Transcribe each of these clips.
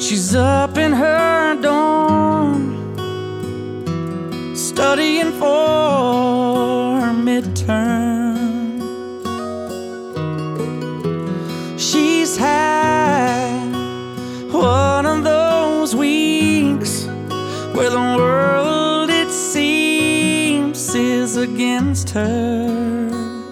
She's up in her dorm, studying for her midterm. She's had one of those weeks where the world, it seems, is against her.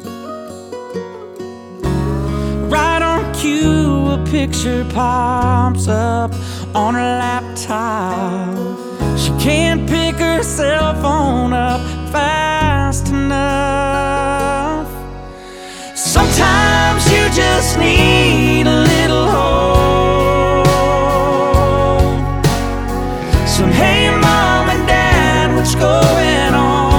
Right on cue, a picture pops up on her laptop. She can't pick her cell phone up fast enough. Sometimes you just need a little hope. Some hey mom and dad, what's going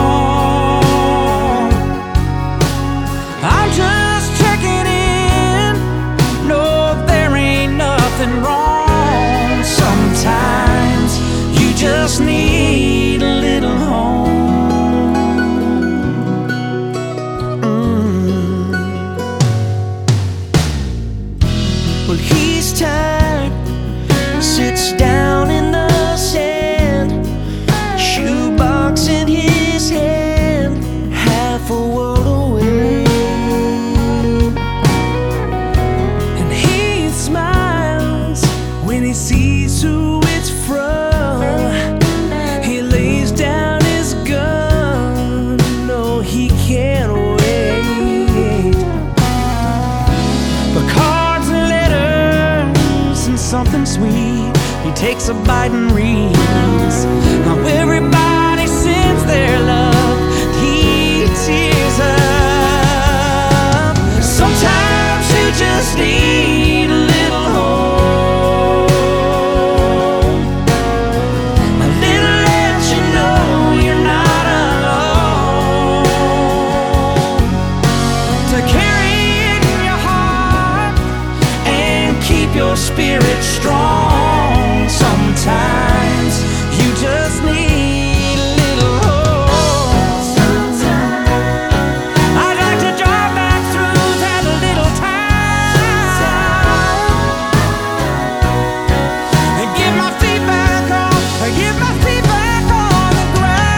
on? I'm just checking in. No, there ain't nothing wrong. Sometimes you just need a little home. Well, he's tired, sits down in the sand, shoebox in his hand, half a world away. And he smiles when he sees who it's from. He lays down his gun, no, he can't wait. But cards and letters and something sweet, he takes a bite and reads. How everybody sends their love, he tears up. Sometimes you just need a little hope, a little let you know you're not alone, to carry it in your heart and keep your spirit strong. Sometimes you just need a little hope. I'd like to drive back through that little town and get my feet back on, get my feet back on the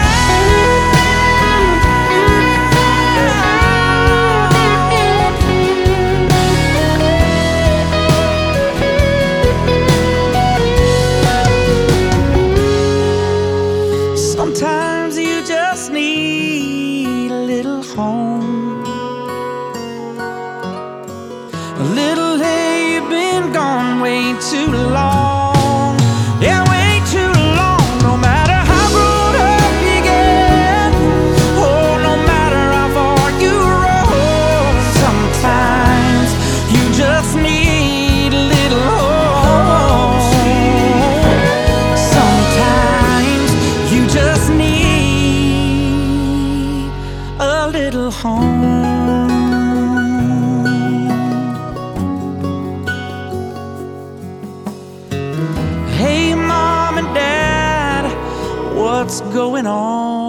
Sometimes you just need a little home, a little hey, you've been gone way too long. Yeah, way too long. No matter how grown up you get, oh, no matter how far you roll, sometimes you just need a little home. Sometimes you just need a little home. Hey mom and dad, what's going on?